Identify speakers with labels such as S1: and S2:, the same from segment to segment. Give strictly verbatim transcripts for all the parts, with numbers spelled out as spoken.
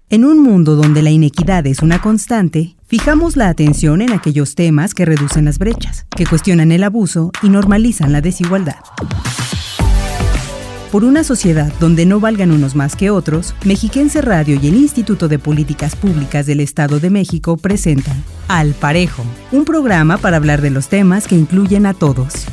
S1: En un mundo donde la inequidad es una constante, fijamos la atención en aquellos temas que reducen las brechas, que cuestionan el abuso y normalizan la desigualdad. Por una sociedad donde no valgan unos más que otros, Mexiquense Radio y el Instituto de Políticas Públicas del Estado de México presentan Al Parejo, un programa para hablar de los temas que incluyen a todos.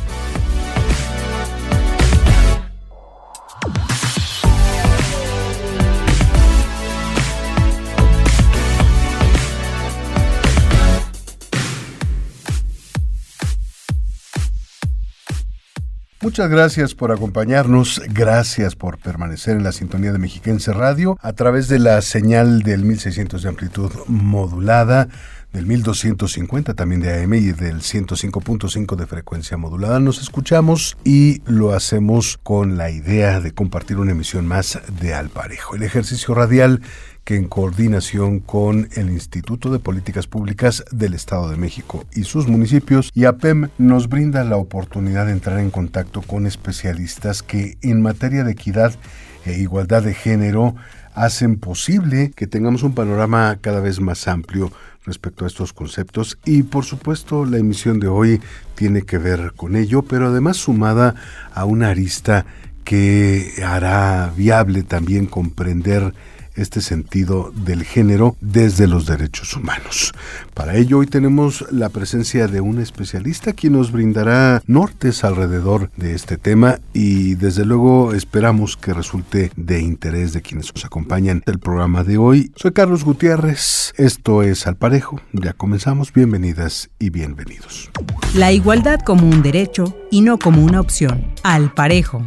S2: Muchas gracias por acompañarnos, gracias por permanecer en la sintonía de Mexiquense Radio a través de la señal del mil seiscientos de amplitud modulada, del mil doscientos cincuenta también de A M y del ciento cinco punto cinco de frecuencia modulada. Nos escuchamos y lo hacemos con la idea de compartir una emisión más de Al Parejo, el ejercicio radial que en coordinación con el Instituto de Políticas Públicas del Estado de México y sus municipios y A P E M nos brinda la oportunidad de entrar en contacto con especialistas que en materia de equidad e igualdad de género hacen posible que tengamos un panorama cada vez más amplio respecto a estos conceptos y por supuesto la emisión de hoy tiene que ver con ello, pero además sumada a una arista que hará viable también comprender este sentido del género desde los derechos humanos. Para ello hoy tenemos la presencia de un especialista quien nos brindará nortes alrededor de este tema y desde luego esperamos que resulte de interés de quienes nos acompañan en el programa de hoy. Soy Carlos Gutiérrez, esto es Al Parejo, ya comenzamos, bienvenidas y bienvenidos.
S1: La igualdad como un derecho y no como una opción. Al Parejo.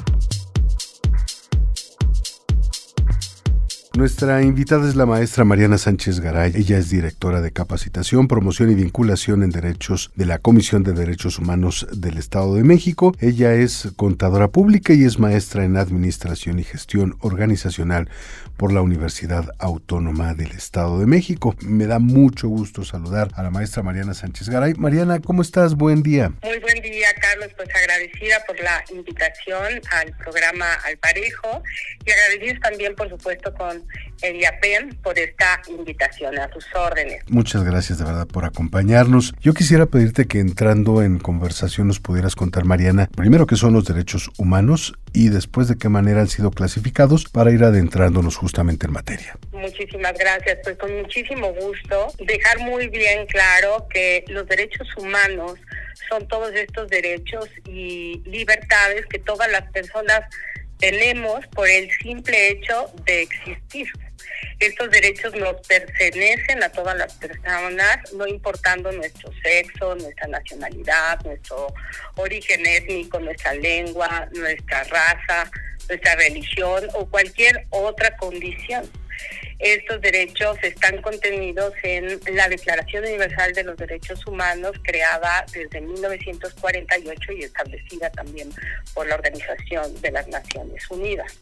S2: Nuestra invitada es la maestra Mariana Sánchez Garay. Ella es directora de Capacitación, Promoción y Vinculación en Derechos de la Comisión de Derechos Humanos del Estado de México. Ella es contadora pública y es maestra en Administración y Gestión Organizacional por la Universidad Autónoma del Estado de México. Me da mucho gusto saludar a la maestra Mariana Sánchez Garay. Mariana, ¿cómo estás? Buen día.
S3: Muy buen día, Carlos. Pues agradecida por la invitación al programa Al Parejo y agradecida también, por supuesto, con el I A P E M por esta invitación, a tus órdenes.
S2: Muchas gracias de verdad por acompañarnos. Yo quisiera pedirte que entrando en conversación nos pudieras contar, Mariana, primero qué son los derechos humanos y después de qué manera han sido clasificados para ir adentrándonos justamente en materia.
S3: Muchísimas gracias. Pues con muchísimo gusto dejar muy bien claro que los derechos humanos son todos estos derechos y libertades que todas las personas tenemos por el simple hecho de existir. Estos derechos nos pertenecen a todas las personas, no importando nuestro sexo, nuestra nacionalidad, nuestro origen étnico, nuestra lengua, nuestra raza, nuestra religión o cualquier otra condición. Estos derechos están contenidos en la Declaración Universal de los Derechos Humanos, creada desde mil novecientos cuarenta y ocho y establecida también por la Organización de las Naciones Unidas.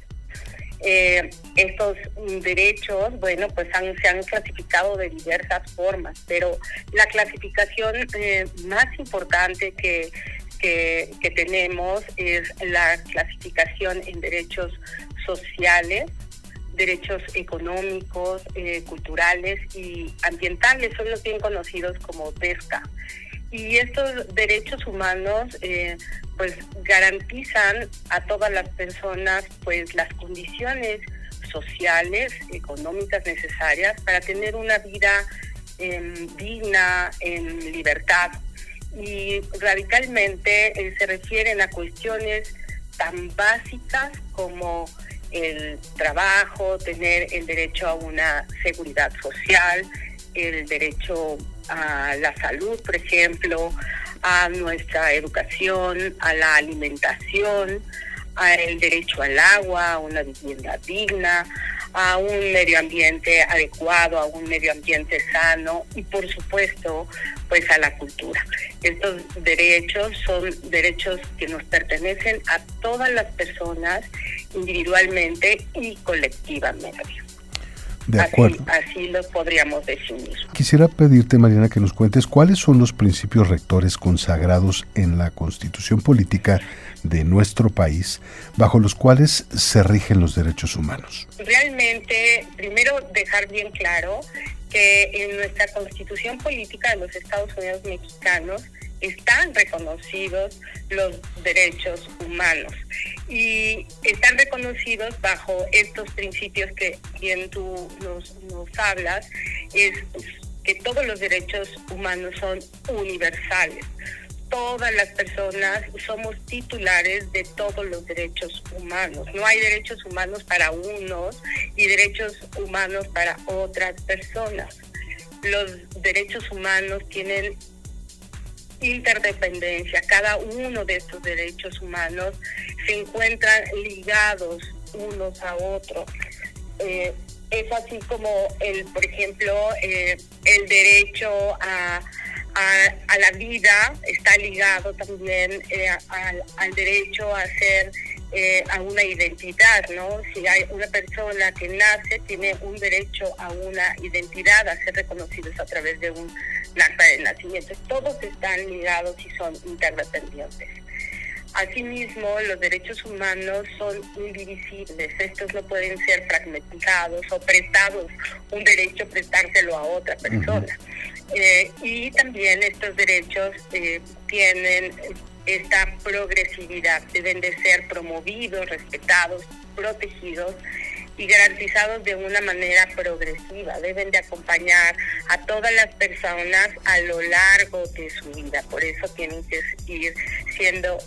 S3: Eh, estos derechos, bueno, pues han, se han clasificado de diversas formas, pero la clasificación eh, más importante que, que, que tenemos es la clasificación en derechos sociales, derechos económicos, eh, culturales y ambientales, son los bien conocidos como DESCA. Y estos derechos humanos eh, pues garantizan a todas las personas pues las condiciones sociales, económicas necesarias para tener una vida eh, digna, en libertad. Y radicalmente eh, se refieren a cuestiones tan básicas como el trabajo, tener el derecho a una seguridad social, el derecho a la salud, por ejemplo, a nuestra educación, a la alimentación, al derecho al agua, a una vivienda digna, a un medio ambiente adecuado, a un medio ambiente sano y, por supuesto, pues a la cultura. Estos derechos son derechos que nos pertenecen a todas las personas individualmente y colectivamente.
S2: De acuerdo.
S3: Así, así lo podríamos definir.
S2: Quisiera pedirte, Mariana, que nos cuentes cuáles son los principios rectores consagrados en la Constitución Política de nuestro país, bajo los cuales se rigen los derechos humanos.
S3: Realmente, primero dejar bien claro que en nuestra Constitución Política de los Estados Unidos Mexicanos están reconocidos los derechos humanos y están reconocidos bajo estos principios que bien tú nos, nos hablas, es que todos los derechos humanos son universales. Todas las personas somos titulares de todos los derechos humanos. No hay derechos humanos para unos y derechos humanos para otras personas. Los derechos humanos tienen interdependencia. Cada uno de estos derechos humanos se encuentran ligados unos a otros. Eh, es así como, el, por ejemplo, eh, el derecho a, a, a la vida está ligado también eh, al, al derecho a ser eh, a una identidad, ¿no? Si hay una persona que nace, tiene un derecho a una identidad, a ser reconocidos a través de un acta de nacimiento. Todos están ligados y son interdependientes. Asimismo, los derechos humanos son indivisibles. Estos no pueden ser fragmentados o prestados, un derecho prestárselo a otra persona. Uh-huh. Eh, y también estos derechos eh, tienen esta progresividad, deben de ser promovidos, respetados, protegidos y garantizados de una manera progresiva. Deben de acompañar a todas las personas a lo largo de su vida. Por eso tienen que ir siendo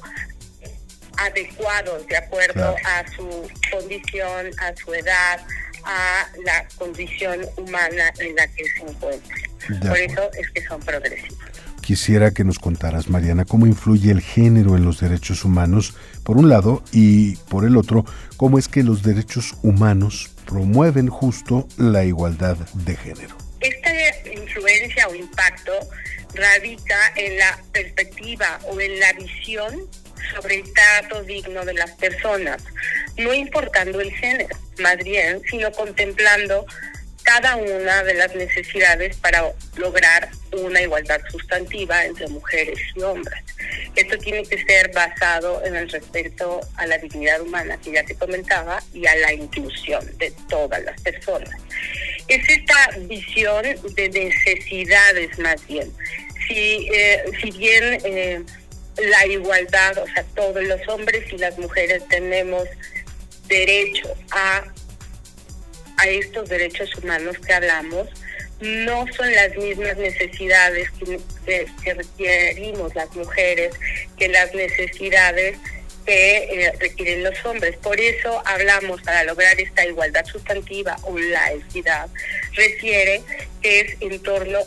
S3: adecuados de acuerdo claro. a su condición, a su edad, a la condición humana en la que se encuentran. Por eso es que son progresivos.
S2: Quisiera que nos contaras, Mariana, cómo influye el género en los derechos humanos, por un lado, y por el otro, cómo es que los derechos humanos promueven justo la igualdad de género.
S3: Esta influencia o impacto radica en la perspectiva o en la visión sobre el trato digno de las personas, no importando el género, más bien, sino contemplando cada una de las necesidades para lograr una igualdad sustantiva entre mujeres y hombres. Esto tiene que ser basado en el respeto a la dignidad humana, que ya te comentaba, y a la inclusión de todas las personas. Es esta visión de necesidades más bien. Si, eh, si bien eh, la igualdad, o sea, todos los hombres y las mujeres tenemos derecho a a estos derechos humanos que hablamos, no son las mismas necesidades que, que, que requerimos las mujeres que las necesidades que eh, requieren los hombres. Por eso hablamos, para lograr esta igualdad sustantiva o la equidad, refiere que es en torno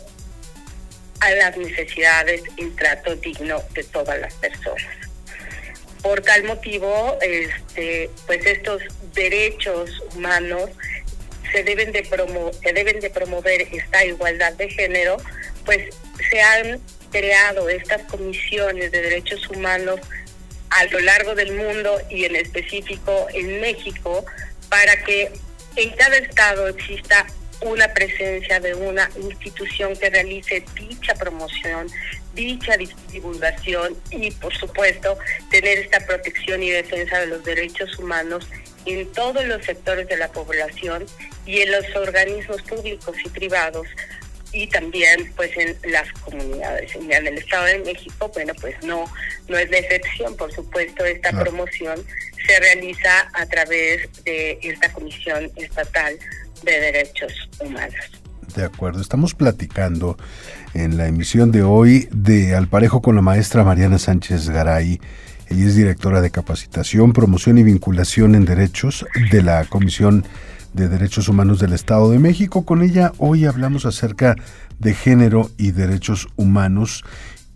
S3: a las necesidades y trato digno de todas las personas. Por tal motivo, este, pues estos derechos humanos se deben de promo- se deben de promover esta igualdad de género, pues se han creado estas comisiones de derechos humanos a lo largo del mundo y en específico en México, para que en cada estado exista una presencia de una institución que realice dicha promoción, dicha divulgación y, por supuesto, tener esta protección y defensa de los derechos humanos en todos los sectores de la población y en los organismos públicos y privados, y también pues en las comunidades. En el Estado de México, bueno, pues no no es la excepción. Por supuesto, esta claro. promoción se realiza a través de esta Comisión Estatal de Derechos Humanos.
S2: De acuerdo, estamos platicando en la emisión de hoy de Al Parejo con la maestra Mariana Sánchez Garay. Ella es directora de Capacitación, Promoción y Vinculación en Derechos de la Comisión de Derechos Humanos del Estado de México. Con ella hoy hablamos acerca de género y derechos humanos,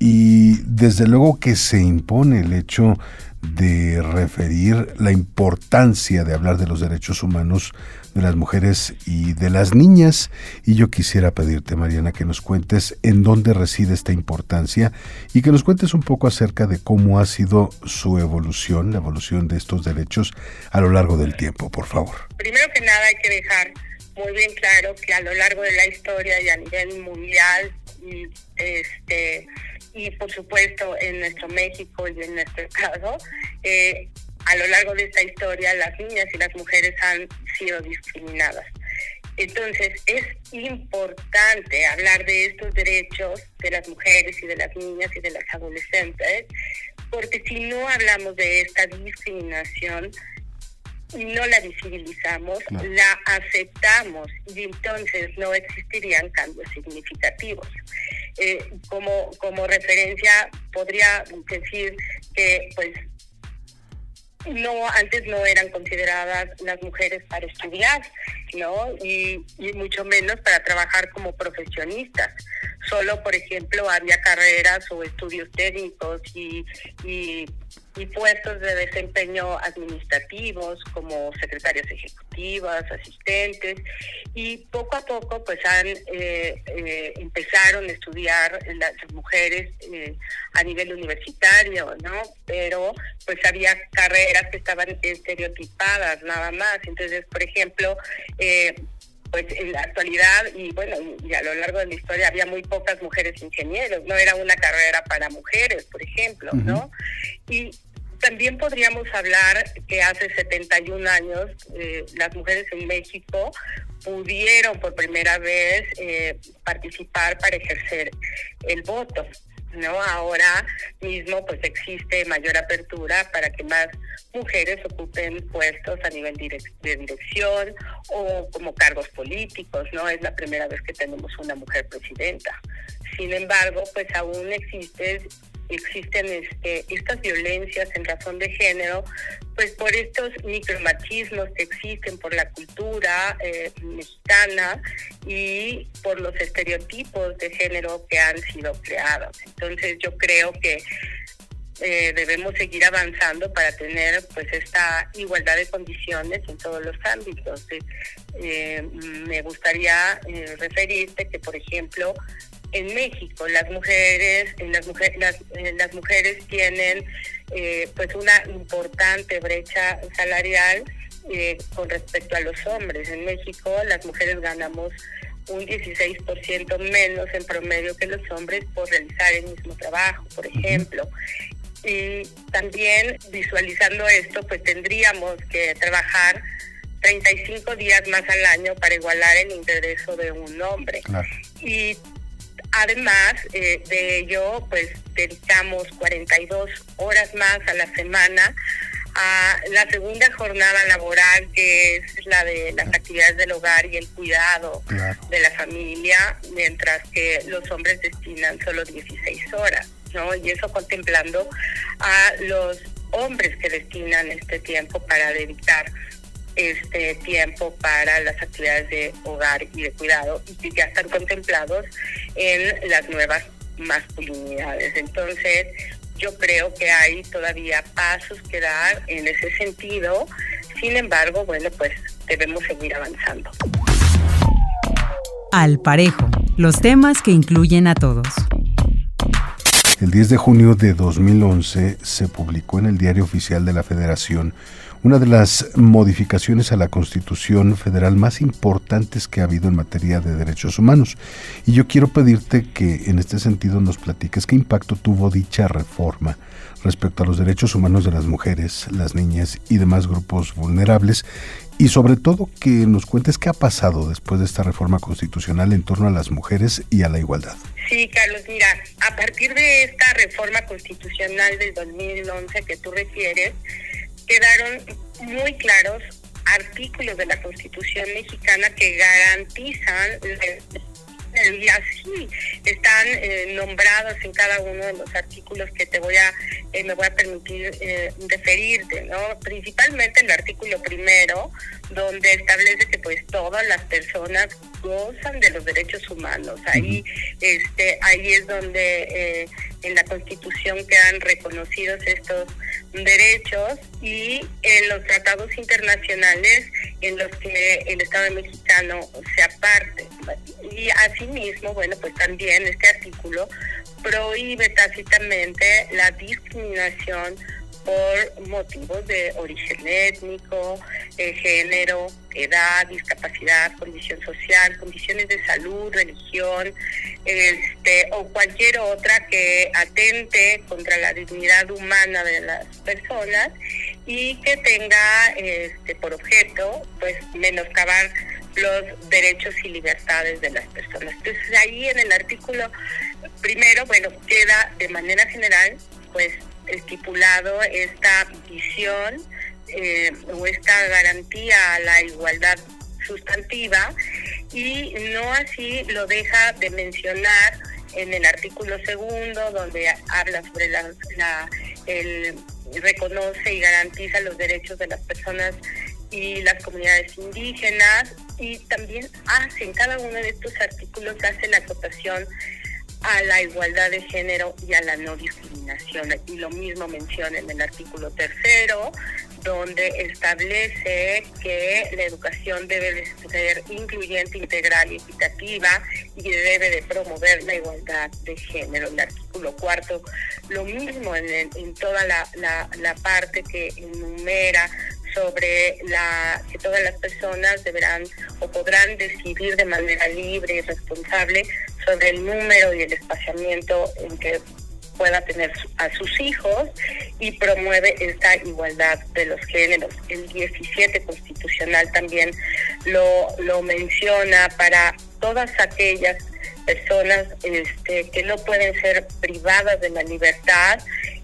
S2: y desde luego que se impone el hecho de referir la importancia de hablar de los derechos humanos de las mujeres y de las niñas. Y yo quisiera pedirte, Mariana, que nos cuentes en dónde reside esta importancia y que nos cuentes un poco acerca de cómo ha sido su evolución, la evolución de estos derechos a lo largo del tiempo, por favor.
S3: Primero que nada hay que dejar muy bien claro que a lo largo de la historia y a nivel mundial, y, este, y por supuesto en nuestro México y en nuestro estado, eh, a lo largo de esta historia las niñas y las mujeres han sido discriminadas. Entonces es importante hablar de estos derechos de las mujeres y de las niñas y de las adolescentes, porque si no hablamos de esta discriminación y no la visibilizamos, no. la aceptamos, y entonces no existirían cambios significativos. Eh, como, como referencia podría decir que pues no, antes no eran consideradas las mujeres para estudiar, ¿no? Y, y mucho menos para trabajar como profesionistas. Solo, por ejemplo, había carreras o estudios técnicos y, y, y puestos de desempeño administrativos como secretarias ejecutivas, asistentes, y poco a poco pues han eh, eh, empezaron a estudiar las mujeres eh, a nivel universitario, ¿no? Pero pues había carreras que estaban estereotipadas nada más. Entonces, por ejemplo, eh, pues en la actualidad y bueno, y a lo largo de la historia había muy pocas mujeres ingenieros, no era una carrera para mujeres, por ejemplo, uh-huh. ¿no? Y también podríamos hablar que hace setenta y un años eh, las mujeres en México pudieron por primera vez eh, participar para ejercer el voto, ¿no? Ahora mismo pues existe mayor apertura para que más mujeres ocupen puestos a nivel direc- de dirección o como cargos políticos, ¿no? Es la primera vez que tenemos una mujer presidenta. Sin embargo, pues aún existe existen este, estas violencias en razón de género, pues por estos micromachismos que existen por la cultura eh, mexicana y por los estereotipos de género que han sido creados. Entonces yo creo que eh, debemos seguir avanzando para tener pues esta igualdad de condiciones en todos los ámbitos. Eh, me gustaría eh, referirte que, por ejemplo, en México las mujeres en las mujeres las, en las mujeres tienen eh, pues una importante brecha salarial eh, con respecto a los hombres. En México las mujeres ganamos un dieciséis por ciento menos en promedio que los hombres por realizar el mismo trabajo, por ejemplo. Y también visualizando esto, pues tendríamos que trabajar treinta y cinco días más al año para igualar el ingreso de un hombre. Claro. Y además eh, de ello, pues dedicamos cuarenta y dos horas más a la semana a la segunda jornada laboral, que es la de las actividades del hogar y el cuidado claro. de la familia, mientras que los hombres destinan solo dieciséis horas, ¿no? Y eso contemplando a los hombres que destinan este tiempo para dedicar este tiempo para las actividades de hogar y de cuidado, y que ya están contemplados en las nuevas masculinidades. Entonces, yo creo que hay todavía pasos que dar en ese sentido. Sin embargo, bueno, pues debemos seguir avanzando.
S1: Al Parejo, los temas que incluyen a todos.
S2: El diez de junio de dos mil once se publicó en el Diario Oficial de la Federación una de las modificaciones a la Constitución Federal más importantes que ha habido en materia de derechos humanos. Y yo quiero pedirte que en este sentido nos platiques qué impacto tuvo dicha reforma respecto a los derechos humanos de las mujeres, las niñas y demás grupos vulnerables, y sobre todo que nos cuentes qué ha pasado después de esta reforma constitucional en torno a las mujeres y a la igualdad.
S3: Sí, Carlos, mira, a partir de esta reforma constitucional del dos mil once que tú refieres, quedaron muy claros artículos de la Constitución mexicana que garantizan, y así están eh, nombrados en cada uno de los artículos que te voy a eh, me voy a permitir eh, referirte, ¿no? Principalmente el artículo primero, donde establece que pues todas las personas gozan de los derechos humanos. Ahí, uh-huh. este, ahí es donde eh, en la Constitución quedan reconocidos estos derechos, y en los tratados internacionales en los que el Estado mexicano se aparte. Y asimismo, bueno, pues también este artículo prohíbe tácitamente la discriminación por motivos de origen étnico, eh, género, edad, discapacidad, condición social, condiciones de salud, religión, este, o cualquier otra que atente contra la dignidad humana de las personas y que tenga este, por objeto, pues, menoscabar los derechos y libertades de las personas. Entonces, ahí en el artículo primero, bueno, queda de manera general, pues, estipulado esta visión eh, o esta garantía a la igualdad sustantiva, y no así lo deja de mencionar en el artículo segundo, donde habla sobre la, la el reconoce y garantiza los derechos de las personas y las comunidades indígenas, y también hace en cada uno de estos artículos hace la acotación a la igualdad de género y a la no discriminación. Y lo mismo menciona en el artículo tercero, donde establece que la educación debe de ser incluyente, integral y equitativa, y debe de promover la igualdad de género. El artículo cuarto, lo mismo en, en toda la, la, la parte que enumera sobre la que todas las personas deberán o podrán decidir de manera libre y responsable sobre el número y el espaciamiento en que pueda tener a sus hijos, y promueve esta igualdad de los géneros. El diecisiete constitucional también lo, lo menciona para todas aquellas personas este, que no pueden ser privadas de la libertad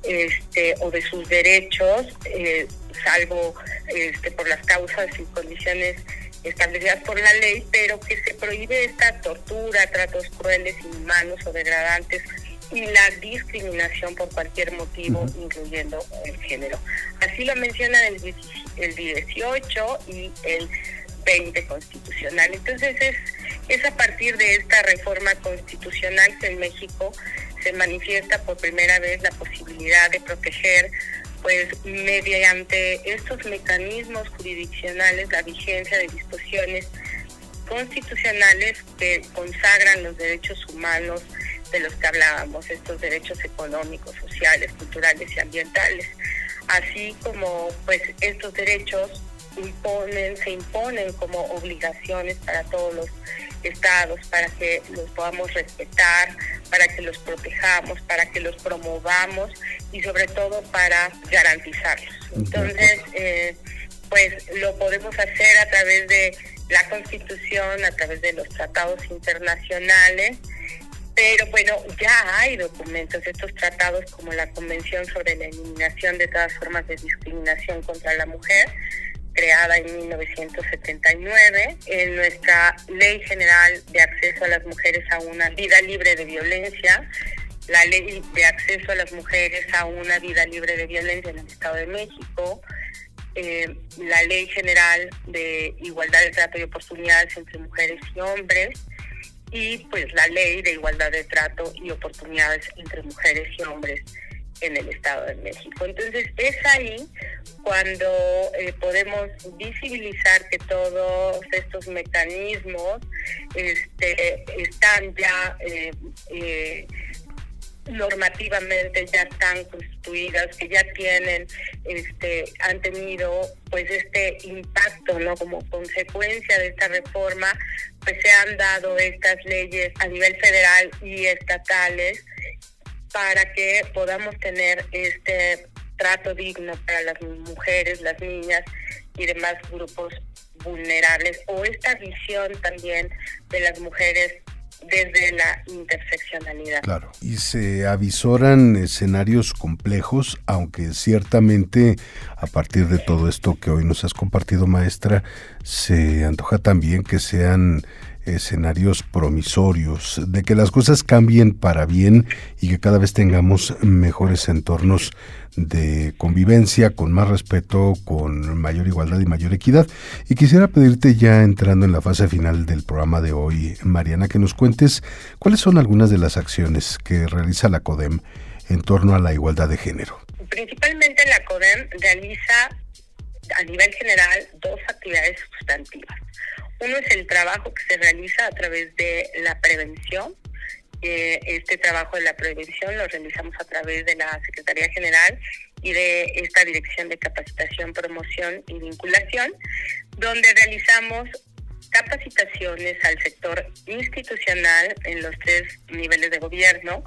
S3: este, o de sus derechos, eh, salvo este, por las causas y condiciones establecidas por la ley, pero que se prohíbe esta tortura, tratos crueles, inhumanos o degradantes y la discriminación por cualquier motivo, uh-huh. incluyendo el género. Así lo mencionan el, el dieciocho y el veinte constitucional. Entonces es, es a partir de esta reforma constitucional que en México se manifiesta por primera vez la posibilidad de proteger, pues mediante estos mecanismos jurisdiccionales, la vigencia de disposiciones constitucionales que consagran los derechos humanos de los que hablábamos, estos derechos económicos, sociales, culturales y ambientales, así como pues estos derechos imponen, se imponen como obligaciones para todos los estados, para que los podamos respetar, para que los protejamos, para que los promovamos y sobre todo para garantizarlos. Entonces, eh, pues lo podemos hacer a través de la Constitución, a través de los tratados internacionales, pero bueno, ya hay documentos, estos tratados como la Convención sobre la Eliminación de todas formas de discriminación contra la mujer, creada en mil novecientos setenta y nueve, en nuestra Ley General de Acceso a las Mujeres a una Vida Libre de Violencia, la Ley de Acceso a las Mujeres a una Vida Libre de Violencia en el Estado de México, eh, la Ley General de Igualdad de Trato y Oportunidades entre Mujeres y Hombres, y pues la Ley de Igualdad de Trato y Oportunidades entre Mujeres y Hombres en el Estado de México. Entonces es ahí cuando eh, podemos visibilizar que todos estos mecanismos este, están ya eh, eh, normativamente ya están constituidas, que ya tienen, este, han tenido pues este impacto, ¿no? Como consecuencia de esta reforma, pues se han dado estas leyes a nivel federal y estatales para que podamos tener este trato digno para las mujeres, las niñas y demás grupos vulnerables, o esta visión también de las mujeres desde la interseccionalidad.
S2: Claro, y se avisoran escenarios complejos, aunque ciertamente a partir de todo esto que hoy nos has compartido, maestra, se antoja también que sean escenarios promisorios, de que las cosas cambien para bien y que cada vez tengamos mejores entornos de convivencia, con más respeto, con mayor igualdad y mayor equidad. Y quisiera pedirte, ya entrando en la fase final del programa de hoy, Mariana, que nos cuentes cuáles son algunas de las acciones que realiza la CODEM en torno a la igualdad de género.
S3: Principalmente la CODEM realiza a nivel general dos actividades sustantivas. Uno es el trabajo que se realiza a través de la prevención. Eh, este trabajo de la prevención lo realizamos a través de la Secretaría General y de esta Dirección de Capacitación, Promoción y Vinculación, donde realizamos capacitaciones al sector institucional en los tres niveles de gobierno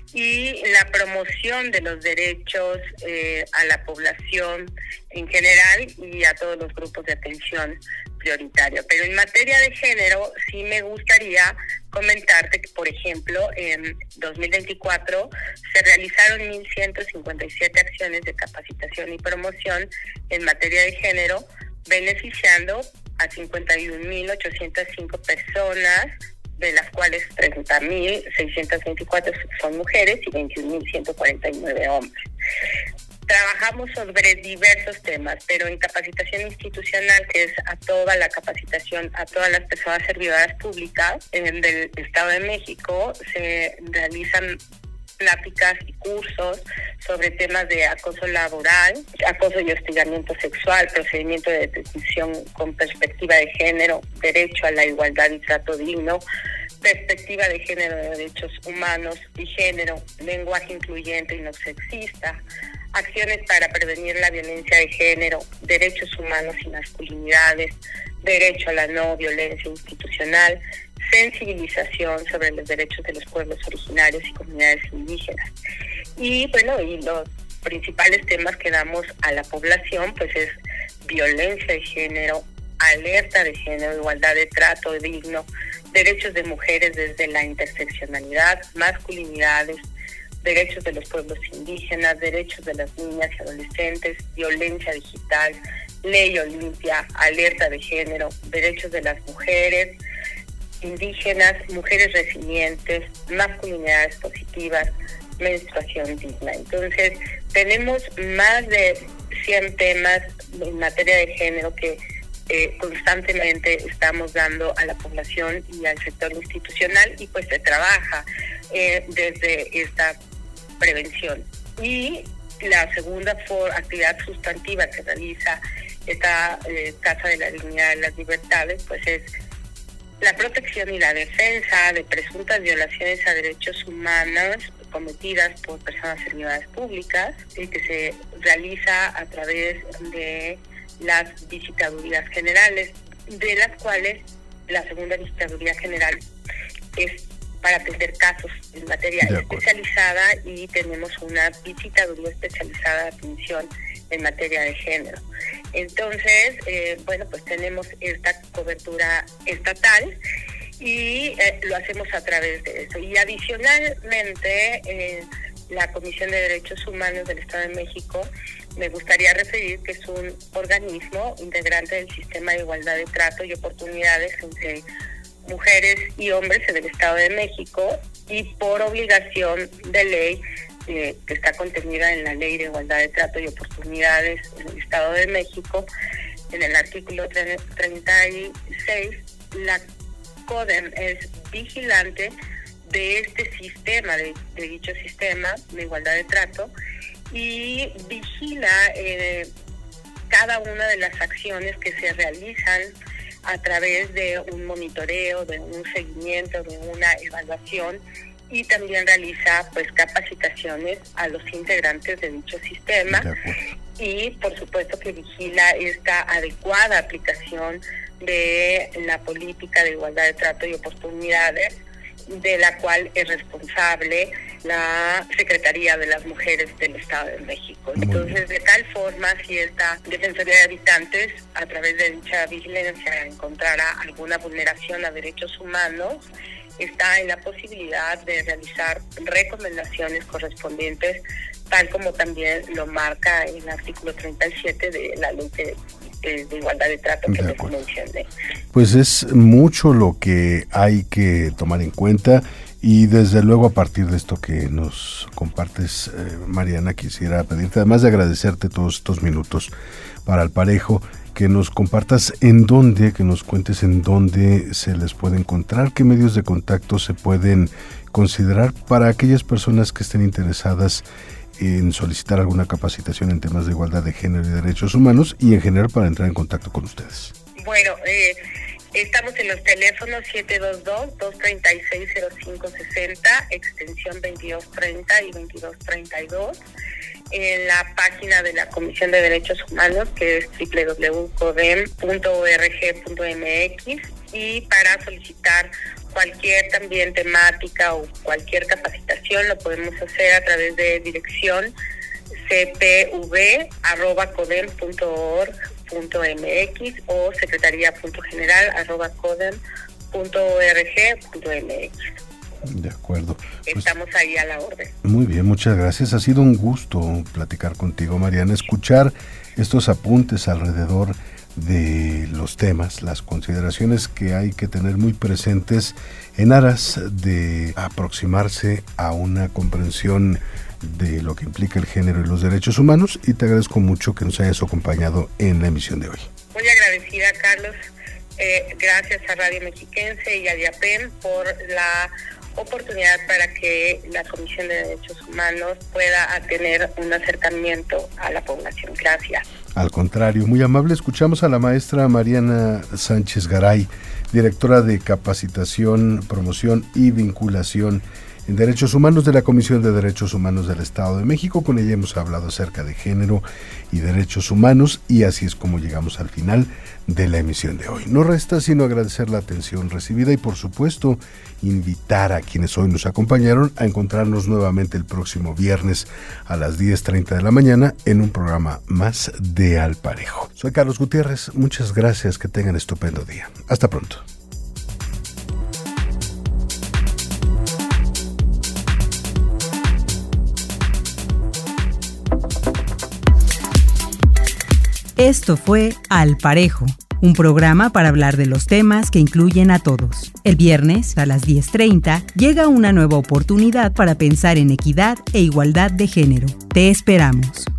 S3: y la promoción de los derechos eh, a la población en general y a todos los grupos de atención prioritario. Pero en materia de género sí me gustaría comentarte que, por ejemplo, en dos mil veinticuatro se realizaron mil ciento cincuenta y siete acciones de capacitación y promoción en materia de género, beneficiando a cincuenta y un mil ochocientas cinco personas, de las cuales treinta mil seiscientas veinticuatro son mujeres y veintiún mil ciento cuarenta y nueve hombres. Trabajamos sobre diversos temas, pero en capacitación institucional, que es a toda la capacitación, a todas las personas servidoras públicas en del Estado de México, se realizan pláticas y cursos sobre temas de acoso laboral, acoso y hostigamiento sexual, procedimiento de detención con perspectiva de género, derecho a la igualdad y trato digno, perspectiva de género de derechos humanos y género, lenguaje incluyente y no sexista, acciones para prevenir la violencia de género, derechos humanos y masculinidades, derecho a la no violencia institucional, sensibilización sobre los derechos de los pueblos originarios y comunidades indígenas. Y bueno, y los principales temas que damos a la población pues es violencia de género, alerta de género, igualdad de trato digno, derechos de mujeres desde la interseccionalidad, masculinidades, derechos de los pueblos indígenas, derechos de las niñas y adolescentes, violencia digital, ley Olimpia, alerta de género, derechos de las mujeres indígenas, mujeres resilientes, masculinidades positivas, menstruación digna. Entonces, tenemos más de cien temas en materia de género que eh, constantemente estamos dando a la población y al sector institucional, y pues se trabaja eh, desde esta prevención. Y la segunda for, actividad sustantiva que realiza esta eh, Casa de la Dignidad y las Libertades, pues es la protección y la defensa de presuntas violaciones a derechos humanos cometidas por personas servidoras públicas, y que se realiza a través de las visitadurías generales, de las cuales la segunda visitaduría general es para atender casos en materia especializada, y tenemos una visitaduría especializada de atención en materia de género. Entonces, eh, bueno, pues tenemos esta cobertura estatal y eh, lo hacemos a través de eso. Y adicionalmente, eh, la Comisión de Derechos Humanos del Estado de México, me gustaría referir que es un organismo integrante del sistema de igualdad de trato y oportunidades entre mujeres y hombres en el Estado de México, y por obligación de ley eh, que está contenida en la Ley de Igualdad de Trato y Oportunidades en el Estado de México, en el artículo treinta y seis, la CODEM es vigilante de este sistema, de, de dicho sistema de igualdad de trato, y vigila eh, cada una de las acciones que se realizan a través de un monitoreo, de un seguimiento, de una evaluación, y también realiza pues capacitaciones a los integrantes de dicho sistema, y por supuesto que vigila esta adecuada aplicación de la política de igualdad de trato y oportunidades, de la cual es responsable la Secretaría de las Mujeres del Estado de México. Entonces, de tal forma, si esta Defensoría de Habitantes, a través de dicha vigilancia, encontrara alguna vulneración a derechos humanos, está en la posibilidad de realizar recomendaciones correspondientes, tal como también lo marca el artículo treinta y siete de la Ley de, de, de Igualdad de Trato que les mencioné.
S2: Pues es mucho lo que hay que tomar en cuenta, y desde luego a partir de esto que nos compartes, eh, Mariana, quisiera pedirte, además de agradecerte todos estos minutos para Al Parejo, que nos compartas en dónde, que nos cuentes en dónde se les puede encontrar, qué medios de contacto se pueden considerar para aquellas personas que estén interesadas en solicitar alguna capacitación en temas de igualdad de género y derechos humanos, y en general para entrar en contacto con ustedes.
S3: Bueno, eh, Estamos en los teléfonos siete dos dos, dos tres seis, cero cinco seis cero, extensión veintidós treinta y veintidós treinta y dos. En la página de la Comisión de Derechos Humanos, que es doble u doble u doble u punto codem punto org punto m x, y para solicitar cualquier también temática o cualquier capacitación lo podemos hacer a través de dirección c p v arroba codem punto org punto m x o secretaría punto general arroba codem punto org punto m x.
S2: De acuerdo.
S3: Estamos pues, ahí a la orden.
S2: Muy bien, muchas gracias. Ha sido un gusto platicar contigo, Mariana, escuchar estos apuntes alrededor de los temas, las consideraciones que hay que tener muy presentes en aras de aproximarse a una comprensión de lo que implica el género y los derechos humanos, y te agradezco mucho que nos hayas acompañado en la emisión de hoy.
S3: Muy agradecida, Carlos. Eh, gracias a Radio Mexiquense y a DIAPEN por la oportunidad para que la Comisión de Derechos Humanos pueda tener un acercamiento a la población. Gracias.
S2: Al contrario, muy amable. Escuchamos a la maestra Mariana Sánchez Garay, directora de Capacitación, Promoción y Vinculación en Derechos Humanos de la Comisión de Derechos Humanos del Estado de México. Con ella hemos hablado acerca de género y derechos humanos, y así es como llegamos al final de la emisión de hoy. No resta sino agradecer la atención recibida y, por supuesto, invitar a quienes hoy nos acompañaron a encontrarnos nuevamente el próximo viernes a las diez treinta de la mañana en un programa más de Al Parejo. Soy Carlos Gutiérrez, muchas gracias, que tengan estupendo día. Hasta pronto.
S1: Esto fue Al Parejo, un programa para hablar de los temas que incluyen a todos. El viernes a las diez treinta llega una nueva oportunidad para pensar en equidad e igualdad de género. Te esperamos.